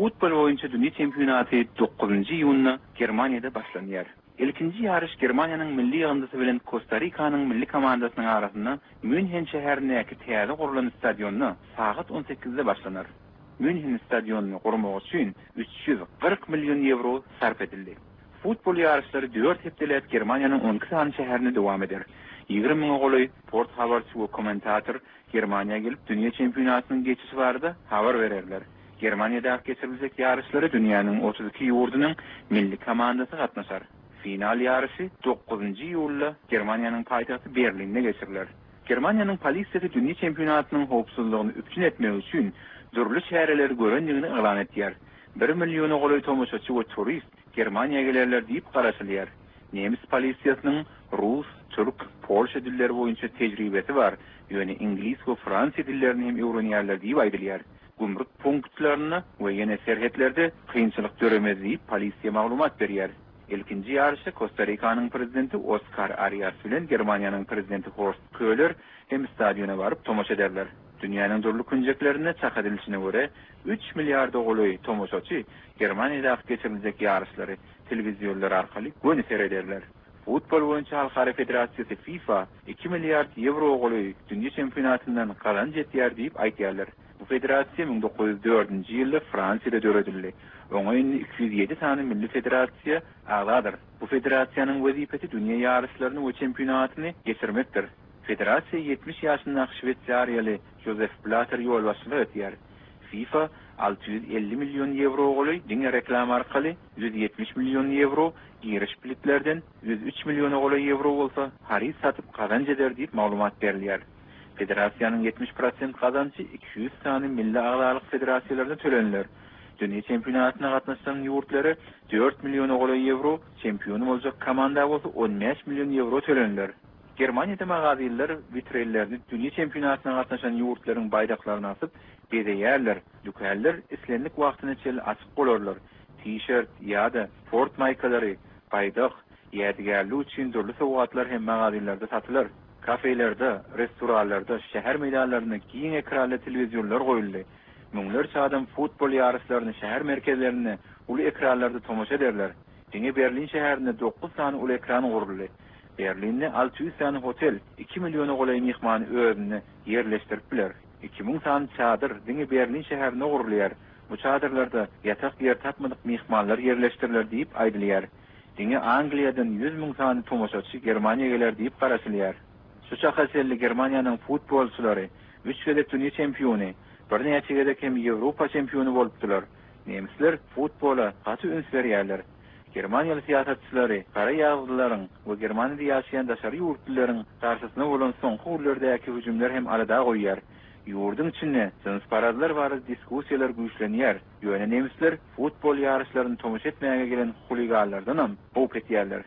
Futbol boyunca dünya çempionatı 9. iyunna Germaniyada başlanýar. İlkinji yarış Germaniýanyň milli ýygyndyşy bilen Kosta Rikanyň milli komandasynyň arasynda München şäherindäki täze gurulan stadionda saat 18-de başlanar. München stadionuny gurmak üçin 340 million euro sarf edildi. Futbol yarışlary 4 hepdelet Germaniýanyň 12 sany şäherinde dowam eder. 20 000 goly sport habarçy we kommentator Germaniýa gelip dünya çempionatynyň geçişi barada habar bererler. Germaniýada geçiriljek yarışlary dünýäniň 32 ýurdunyň milli komandasy gatnaşar. Final yarışı 9. iyulda Germaniýanyň paýtagty Berlinde geçirilir. Germaniýanyň polisiýasy dünya çempionatynyň howpsuzlygyny üpçün etmek üçin dürli şäherleri görendigini elan etýär. 1 million goly tomoşaçy we turist Germaniýa gelerler diýip garaşylýar. Nemis polisiýasynyň rus, türk, polşa dilleri boýunça tejribesi bar. Ýöne ingliz we fransy dillerini hem öwrenýärler diýip aýdylýar. Gümrük punktlaryny we ýene serhetlerde kynçylyk göremez diýip polisiýa maglumat berýär. İlkinji yarışy Kosta Rikanyň prezidenti Oscar Arias bilen Germaniýanyň prezidenti Horst Köhler hem stadiona baryp tomoşa ederler. Dünýäniň durly künjeklerine çak edilişine göre 3 milliard goly tomoşaçy Germaniýada geçiriljek yarışlary telewiziýonlar arkaly göni serederler. Futbol boýunça Halkara Federasiýasy FIFA 2 milliard euro goly dünýä çempionatyndan kalan jetýär diýip aýtýarlar. Bu federasiýa 1904-nji ýylda Fransiýada döredildi. Oňa 207 sany milli federasiýa agladyr. Bu federasiýanyň wezipeti dünýä ýarışlaryny we çempionatyny geçirmekdir. Federasiýa 70 ýaşyndaky Şwetsariýaly Josef Blatter ýolbaşçylyk etýär. FIFA 650 million euro goly diňe reklam arkaly 170 million euro giriş biletlerden 103 million goly euro bolsa haris satyp kazanç eder diýip maglumat berilýär. Federasiýanyň 70% kazançy 200 sany milli aglalyk federasiýalarda tölenler. Dünya çempionatyna gatnaşan ýurtlary 4 million goly euro, çempion boljak komanda bolsa 15 million euro tölenler. Germaniýada magazylar vitrellerini dünya çempionatyna gatnaşan ýurtlaryň baýraklaryny asyp bedeýärler. Dükäller islenlik wagtyna çel açyk bolarlar. T-shirt ýa-da sport maýkalary, baýdak, ýadygärlik üçin dürli sowgatlar hem magazylarda satylar. Kafelerde, restoranlarda, şäher meýdanlaryna giň ekranly telewiziýonlar goýuldy. Müňlerçe adam futbol ýarışlaryny şäher merkezlerine uly ekranlarda tomoşa ederler. Diňe Berlin şäherinde 9 sany uly ekran guruldy. Berlinde 600 sany hotel, 2 million goly mehmany özüne ýerleşdiripler. 2000 sany çadyr diňe Berlin şäherine gurulýar. Bu çadyrlarda ýatak ýer tapmadyk mehmanlar ýerleşdiriler diýip aýdylýar. Diňe Angliýadan 100 000 sany tomoşaçy Germaniýa geler diýip garaşylýar. Şu şahaselli Germaniýanyň futbolçulary 3 gedek dünýä çempiony, bir näçe gedek hem Ýewropa çempiony bolupdylar. Nemisler futbola gaty üns berýärler. Germaniýaly siýasatçylary gara ýagdylaryň we Germaniýada ýaşaýan daşary ýurtlaryň garşysyna bolan soňky urlardäki hüjümler hem arada goýýar. Ýurdun içinde jyns paradlar bary diskussiýalar güýçlenýär. Ýöne nemisler futbol ýarışlaryny tomoşa etmäge gelen huliganlardan hem howp etýärler.